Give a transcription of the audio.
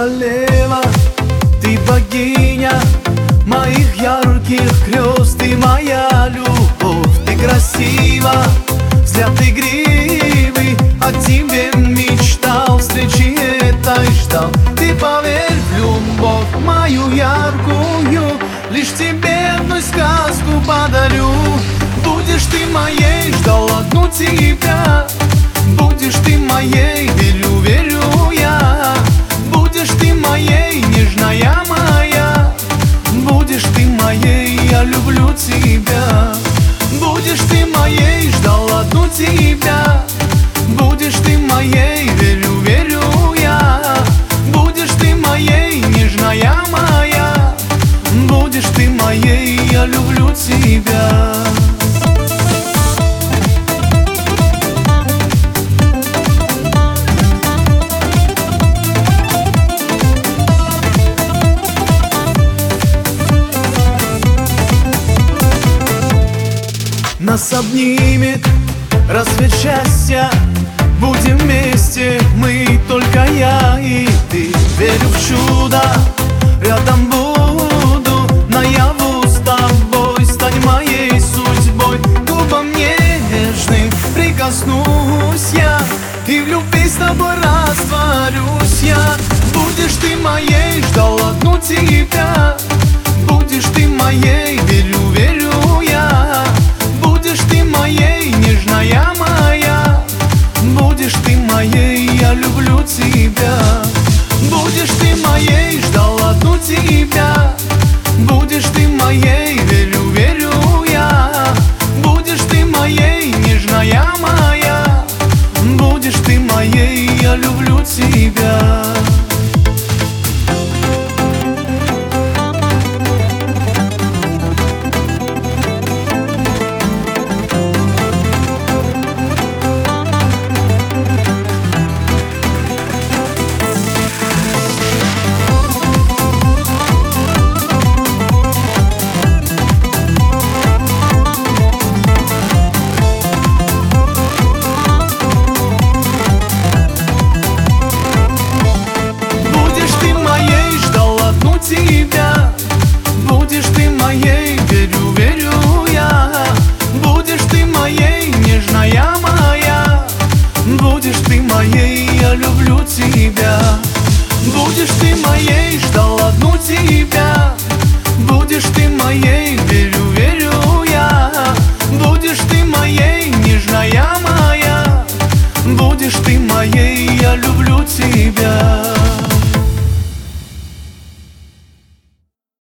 королева, ты богиня моих ярких грез, ты моя любовь, ты красива, взгляд игривый, о тебе мечтал, встречи этой ждал. Ты поверь в любовь мою яркую, лишь тебе одну сказку подарю. Будешь ты моей, ждал одну тебя, будешь ты моей, верю, верю я. Будешь ты моей, нежная моя, будешь ты моей, я люблю тебя. Будешь ты моей, ждал одну тебя, будешь ты моей, верю, верю я. Будешь ты моей, нежная моя, будешь ты моей, я люблю тебя. Нас обнимет рассвет счастья, будем вместе, мы только я и ты. Верю в чудо, рядом буду, наяву с тобой, стань моей судьбой. Губам нежным прикоснусь я, и в любви с тобой растворюсь я. Будешь ты моей, ждал одну тебя, будешь ты моей, верю, верю я. Будешь ты моей, нежная моя, будешь ты моей, я люблю тебя. Будешь ты моей, ждал одну тебя, будешь ты моей, верю, верю я. Будешь ты моей, нежная моя, будешь ты моей, я люблю тебя. Тебя, будешь ты моей, верю, верю я. Будешь ты моей, нежная моя, будешь ты моей, я люблю тебя. Будешь ты моей, ждал одну тебя, будешь ты моей, верю, верю я. Будешь ты моей, нежная моя, будешь ты моей, я люблю тебя.